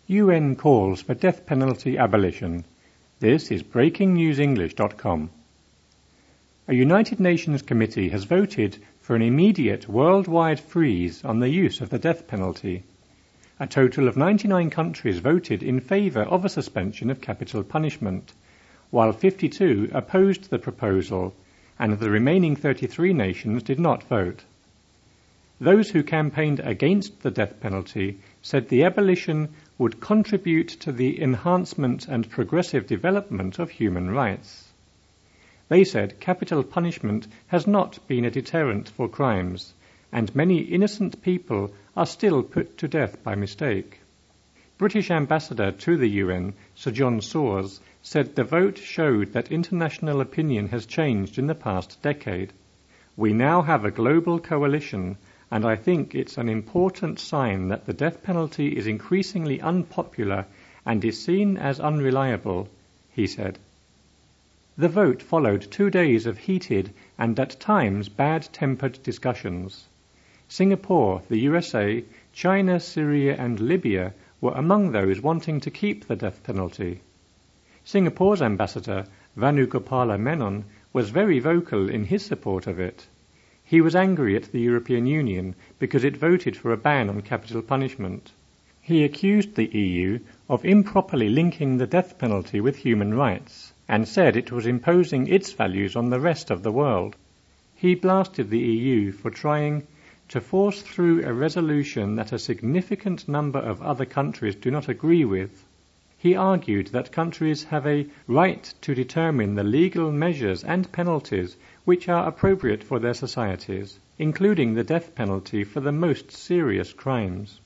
UN calls for death penalty abolition. This is BreakingNewsEnglish.com. A United Nations committee has voted for an immediate worldwide freeze on the use of the death penalty. A total of 99 countries voted in favour of a suspension of capital punishment, while 52 opposed the proposal, and the remaining 33 nations did not vote. Those who campaigned against the death penalty said the abolition would contribute to the enhancement and progressive development of human rights. They said capital punishment has not been a deterrent for crimes, and many innocent people are still put to death by mistake. British Ambassador to the UN, Sir John Sawers, said the vote showed that international opinion has changed in the past decade. We now have a global coalition, and I think it's an important sign that the death penalty is increasingly unpopular and is seen as unreliable, he said. The vote followed 2 days of heated and at times bad-tempered discussions. Singapore, the USA, China, Syria and Libya were among those wanting to keep the death penalty. Singapore's ambassador, Vanugopala Menon, was very vocal in his support of it. He was angry at the European Union because it voted for a ban on capital punishment. He accused the EU of improperly linking the death penalty with human rights and said it was imposing its values on the rest of the world. He blasted the EU for trying to force through a resolution that a significant number of other countries do not agree with. He argued that countries have a right to determine the legal measures and penalties which are appropriate for their societies, including the death penalty for the most serious crimes.